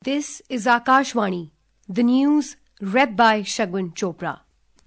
This is Akashvani, the news read by Shagun Chopra.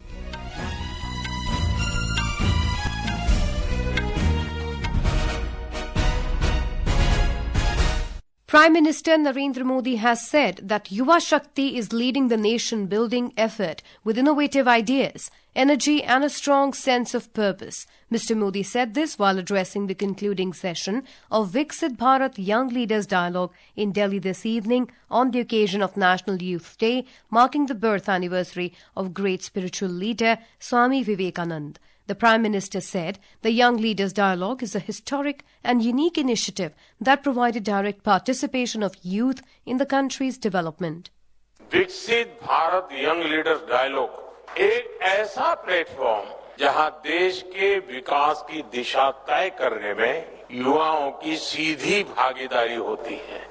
Prime Minister Narendra Modi has said that Yuva Shakti is leading the nation-building effort with innovative ideas, energy and a strong sense of purpose. Mr. Modi said this while addressing the concluding session of Viksit Bharat Young Leaders Dialogue in Delhi this evening on the occasion of National Youth Day, marking the birth anniversary of great spiritual leader Swami Vivekanand. The Prime Minister said the Young Leaders Dialogue is a historic and unique initiative that provided direct participation of youth in the country's development. विकसित Bharat young leaders dialogue एक ऐसा platform जहां देश के विकास की दिशा तय करने में युवाओं की सीधी भागीदारी होती है।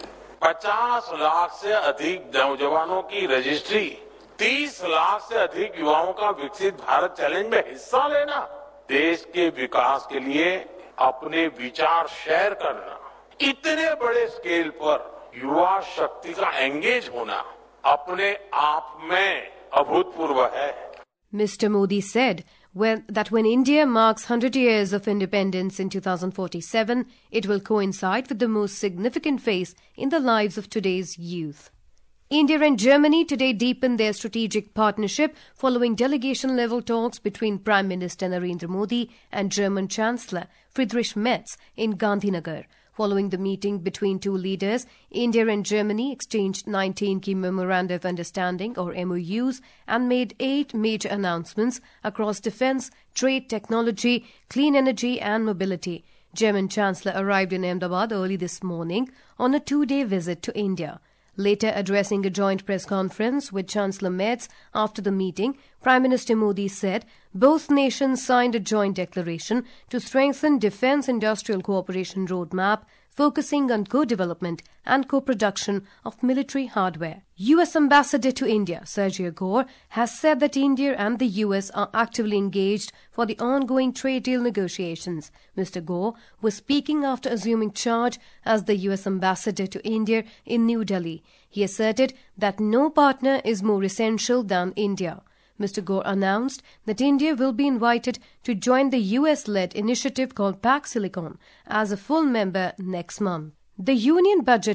50 लाख से अधिक नौजवानों की रजिस्ट्री, 30 लाख से अधिक युवाओं का विकसित भारत चैलेंज में हिस्सा लेना, देश के विकास के लिए अपने विचार शेयर करना, इतने बड़े स्केल पर युवा शक्ति का एंगेज होना अपने आप में अभूतपूर्व है। Mr. Modi said that when India marks 100 years of independence in 2047, it will coincide with the most significant phase in the lives of today's youth. India and Germany today deepened their strategic partnership following delegation-level talks between Prime Minister Narendra Modi and German Chancellor Friedrich Merz in Gandhinagar. Following the meeting between two leaders, India and Germany exchanged 19 key Memoranda of Understanding or MOUs and made 8 major announcements across defence, trade, technology, clean energy and mobility. German Chancellor arrived in Ahmedabad early this morning on a 2-day visit to India. Later addressing a joint press conference with Chancellor Merz after the meeting, Prime Minister Modi said both nations signed a joint declaration to strengthen defence industrial cooperation roadmap, focusing on co-development and co-production of military hardware. US Ambassador to India, Sergio Gore, has said that India and the US are actively engaged for the ongoing trade deal negotiations. Mr. Gore was speaking after assuming charge as the US Ambassador to India in New Delhi. He asserted that no partner is more essential than India. Mr. Gore announced that India will be invited to join the US-led initiative called Pax Silicon as a full member next month. The Union Budget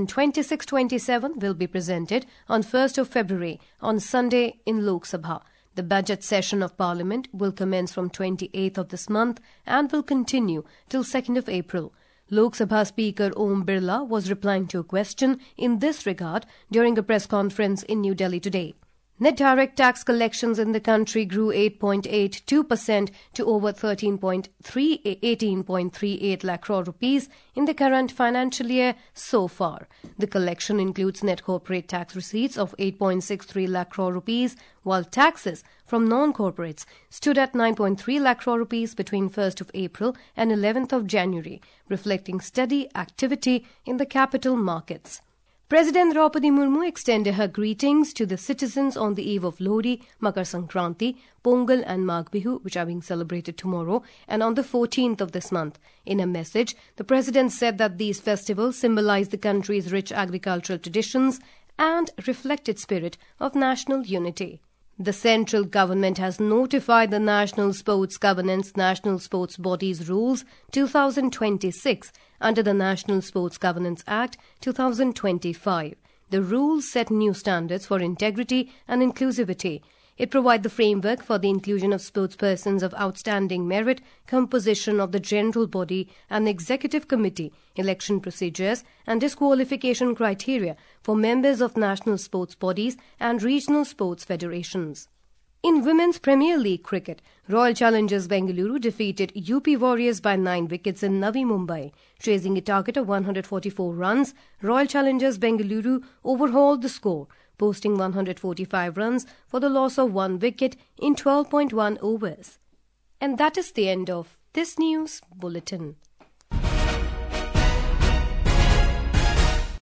2026-27 will be presented on 1st of February on Sunday in Lok Sabha. The budget session of Parliament will commence from 28th of this month and will continue till 2nd of April. Lok Sabha Speaker Om Birla was replying to a question in this regard during a press conference in New Delhi today. Net direct tax collections in the country grew 8.82% to over 18.38 lakh crore rupees in the current financial year so far. The collection includes net corporate tax receipts of 8.63 lakh crore rupees, while taxes from non-corporates stood at 9.3 lakh crore rupees between 1st of April and 11th of January, reflecting steady activity in the capital markets. President Draupadi Murmu extended her greetings to the citizens on the eve of Lohri, Makar Sankranti, Pongal and Magh Bihu, which are being celebrated tomorrow and on the 14th of this month. In a message, the President said that these festivals symbolize the country's rich agricultural traditions and reflect its spirit of national unity. The central government has notified the National Sports Governance National Sports Bodies Rules 2026 under the National Sports Governance Act 2025. The rules set new standards for integrity and inclusivity. It provides the framework for the inclusion of sportspersons of outstanding merit, composition of the general body and executive committee, election procedures and disqualification criteria for members of national sports bodies and regional sports federations. In Women's Premier League cricket, Royal Challengers Bengaluru defeated UP Warriors by 9 wickets in Navi Mumbai. Chasing a target of 144 runs, Royal Challengers Bengaluru overhauled the score, posting 145 runs for the loss of 1 wicket in 12.1 overs. And that is the end of this news bulletin.